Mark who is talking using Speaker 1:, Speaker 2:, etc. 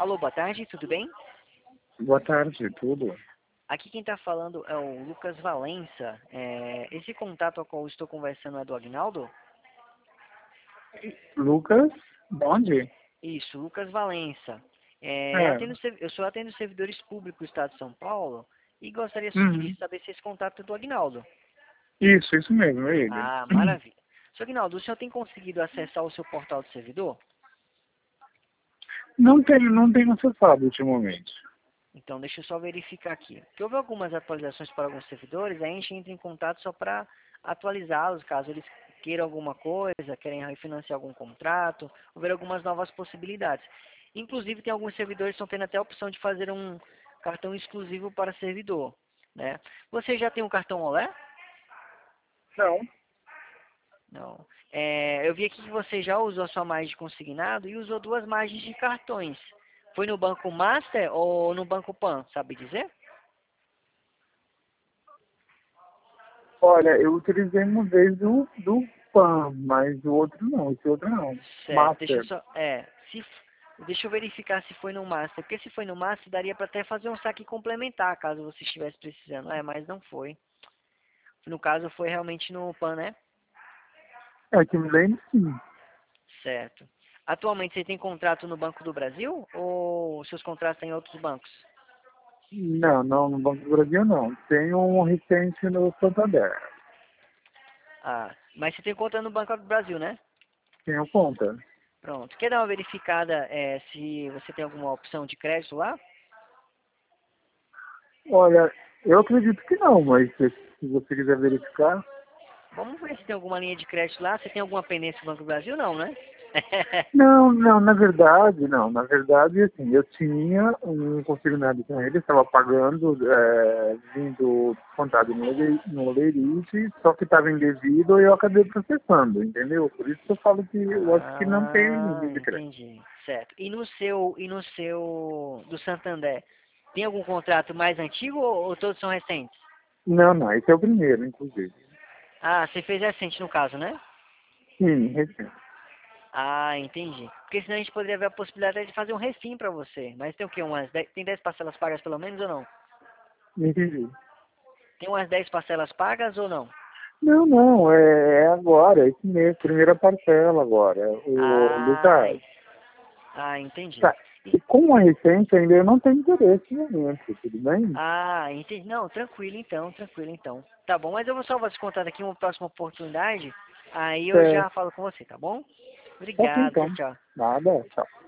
Speaker 1: Alô, boa tarde, tudo bem?
Speaker 2: Boa tarde, tudo.
Speaker 1: Aqui quem está falando é o Lucas Valença. Esse contato ao qual eu estou conversando é do Agnaldo?
Speaker 2: Lucas, de onde?
Speaker 1: Isso, Lucas Valença.
Speaker 2: É.
Speaker 1: Eu sou atendo servidores públicos do Estado de São Paulo e gostaria de
Speaker 2: Uhum.
Speaker 1: saber se esse contato é do Agnaldo.
Speaker 2: Isso mesmo, é ele.
Speaker 1: Ah, maravilha. Sr. Agnaldo, o senhor tem conseguido acessar o seu portal de servidor?
Speaker 2: Não tenho acessado ultimamente.
Speaker 1: Então, deixa eu só verificar aqui. Porque houve algumas atualizações para alguns servidores, aí a gente entra em contato só para atualizá-los, caso eles queiram alguma coisa, querem refinanciar algum contrato, houver algumas novas possibilidades. Inclusive, tem alguns servidores que estão tendo até a opção de fazer um cartão exclusivo para servidor, né? Você já tem um cartão Olé?
Speaker 2: Não.
Speaker 1: Não. Eu vi aqui que você já usou a sua margem de consignado e usou duas margens de cartões. Foi no Banco Master ou no Banco Pan, sabe dizer?
Speaker 2: Olha, eu utilizei uma vez do PAN, mas o outro não, esse outro não.
Speaker 1: Certo, deixa eu
Speaker 2: Master.
Speaker 1: só. Deixa eu verificar se foi no Master. Porque se foi no Master, daria para até fazer um saque complementar, caso você estivesse precisando. Mas não foi. No caso, foi realmente no PAN, né?
Speaker 2: É que me lembro sim.
Speaker 1: Certo. Atualmente você tem contrato no Banco do Brasil ou seus contratos têm em outros bancos?
Speaker 2: Não, no Banco do Brasil não. Tenho um recente no Santander.
Speaker 1: Ah, mas você tem conta no Banco do Brasil, né?
Speaker 2: Tenho conta.
Speaker 1: Pronto. Quer dar uma verificada se você tem alguma opção de crédito lá?
Speaker 2: Olha, eu acredito que não, mas se você quiser verificar.
Speaker 1: Vamos ver se tem alguma linha de crédito lá. Você tem alguma pendência no Banco do Brasil? Não, né?
Speaker 2: Não, na verdade, não. Na verdade, assim, eu tinha um consignado com ele, estava pagando, vindo descontado no Lerite, só que estava indevido e eu acabei processando, entendeu? Por isso que eu falo que eu acho que não tem
Speaker 1: Ah,
Speaker 2: linha de crédito.
Speaker 1: entendi. Certo. E no seu do Santander, tem algum contrato mais antigo ou todos são recentes?
Speaker 2: Não, esse é o primeiro, inclusive.
Speaker 1: Ah, você fez recente no caso, né?
Speaker 2: Sim, recente.
Speaker 1: Ah, entendi. Porque senão a gente poderia ver a possibilidade de fazer um refim pra você. Mas tem o quê? Tem 10 parcelas pagas pelo menos ou não?
Speaker 2: Entendi.
Speaker 1: Tem umas 10 parcelas pagas ou não?
Speaker 2: Não, é agora, esse mês, primeira parcela agora. O
Speaker 1: Ah,
Speaker 2: Lucas,
Speaker 1: entendi.
Speaker 2: tá. E com a recente ainda eu não tenho interesse no momento, tudo bem?
Speaker 1: Ah, entendi. Não, tranquilo então, tranquilo então. Tá bom, mas eu vou só vou te contar aqui uma próxima oportunidade. Aí eu já
Speaker 2: Certo.
Speaker 1: falo com você, tá bom?
Speaker 2: Ok,
Speaker 1: Obrigado, tchau,
Speaker 2: então.
Speaker 1: tchau.
Speaker 2: Nada, tchau.